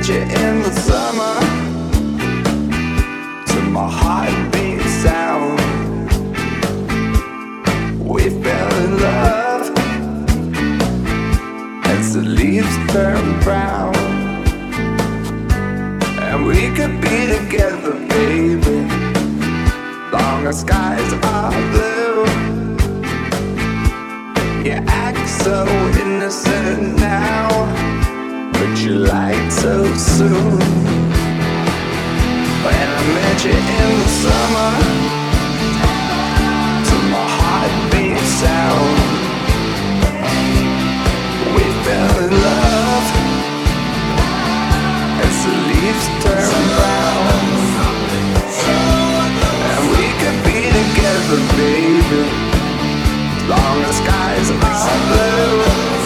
met you in the summer, to my heartbeat sound. We fell in love as the leaves turn brown, and we could be together, baby, long as skies are blue. You act so innocent now, but you lied so soon. When I met you in the summer, to my heartbeat sound, we fell in love as the leaves turn brown, and we could be together, baby, long as skies are blue.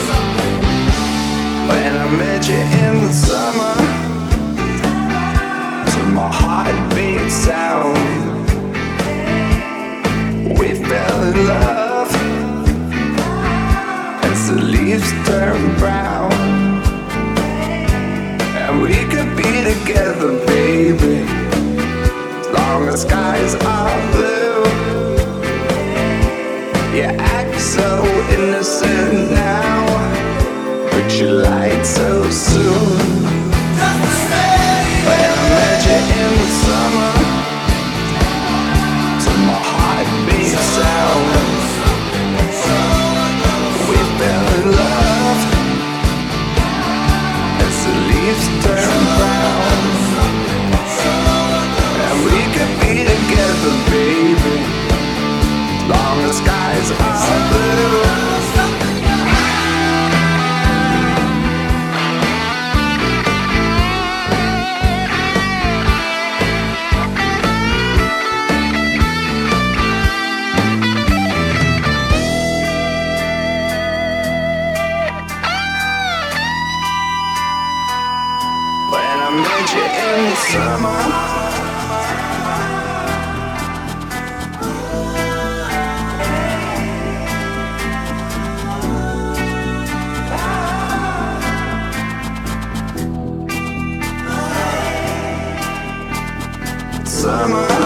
When I met you in the summer, to my heartbeat sound, we fell in love as the leaves turn brown, and we could be together, baby, long as skies are blue. You act so innocent now, but you lied so soon. When I met you in the summer, to my heartbeat sound, we fell in love as the leaves turn brown, and we could be together, baby, long as skies are blue. When I met you in the summer, summer.